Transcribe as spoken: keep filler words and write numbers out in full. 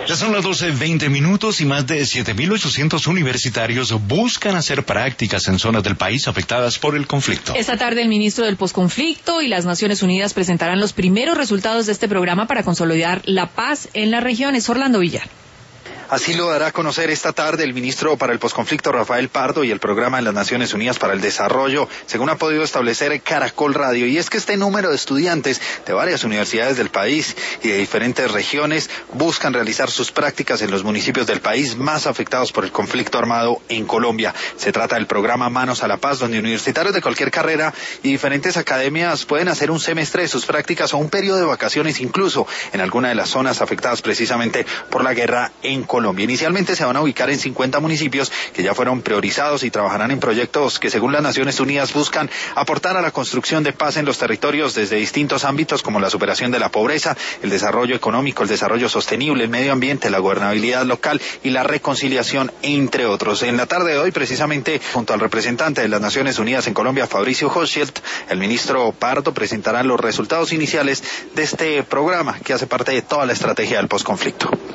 Ya son las doce veinte minutos y más de siete mil ochocientos universitarios buscan hacer prácticas en zonas del país afectadas por el conflicto. Esta tarde el ministro del Posconflicto y las Naciones Unidas presentarán los primeros resultados de este programa para consolidar la paz en las regiones. Orlando Villar. Así lo dará a conocer esta tarde el ministro para el posconflicto Rafael Pardo y el programa de las Naciones Unidas para el Desarrollo, según ha podido establecer Caracol Radio. Y es que este número de estudiantes de varias universidades del país y de diferentes regiones buscan realizar sus prácticas en los municipios del país más afectados por el conflicto armado en Colombia. Se trata del programa Manos a la Paz, donde universitarios de cualquier carrera y diferentes academias pueden hacer un semestre de sus prácticas o un periodo de vacaciones, incluso en alguna de las zonas afectadas precisamente por la guerra en Colombia. Colombia. Inicialmente se van a ubicar en cincuenta municipios que ya fueron priorizados y trabajarán en proyectos que, según las Naciones Unidas, buscan aportar a la construcción de paz en los territorios desde distintos ámbitos como la superación de la pobreza, el desarrollo económico, el desarrollo sostenible, el medio ambiente, la gobernabilidad local y la reconciliación, entre otros. En la tarde de hoy, precisamente, junto al representante de las Naciones Unidas en Colombia, Fabricio Hochschild, el ministro Pardo presentará los resultados iniciales de este programa que hace parte de toda la estrategia del posconflicto.